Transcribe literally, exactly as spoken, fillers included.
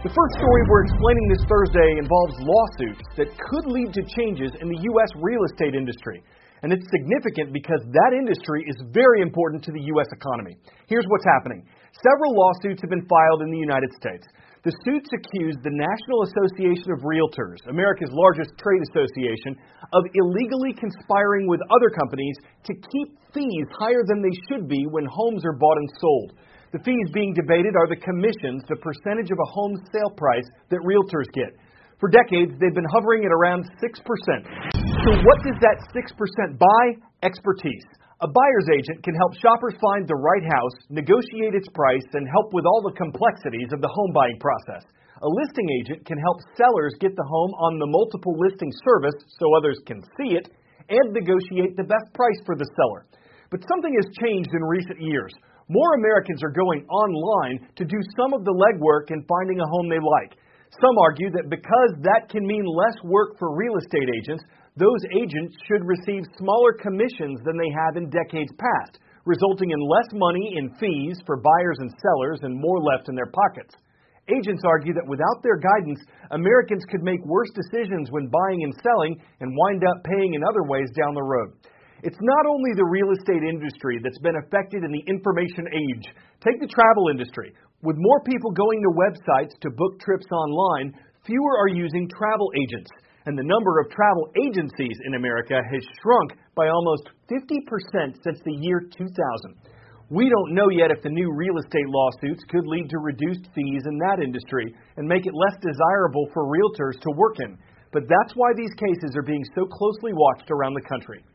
The first story we're explaining this Thursday involves lawsuits that could lead to changes in the U S real estate industry. And it's significant because that industry is very important to the U S economy. Here's what's happening. Several lawsuits have been filed in the United States. The suits accuse the National Association of Realtors, America's largest trade association, of illegally conspiring with other companies to keep fees higher than they should be when homes are bought and sold. The fees being debated are the commissions, the percentage of a home's sale price that realtors get. For decades, they've been hovering at around six percent. So what does that six percent buy? Expertise. A buyer's agent can help shoppers find the right house, negotiate its price, and help with all the complexities of the home buying process. A listing agent can help sellers get the home on the multiple listing service so others can see it and negotiate the best price for the seller. But something has changed in recent years. More Americans are going online to do some of the legwork in finding a home they like. Some argue that because that can mean less work for real estate agents, those agents should receive smaller commissions than they have in decades past, resulting in less money in fees for buyers and sellers and more left in their pockets. Agents argue that without their guidance, Americans could make worse decisions when buying and selling and wind up paying in other ways down the road. It's not only the real estate industry that's been affected in the information age. Take the travel industry. With more people going to websites to book trips online, fewer are using travel agents. And the number of travel agencies in America has shrunk by almost fifty percent since the year two thousand. We don't know yet if the new real estate lawsuits could lead to reduced fees in that industry and make it less desirable for realtors to work in. But that's why these cases are being so closely watched around the country.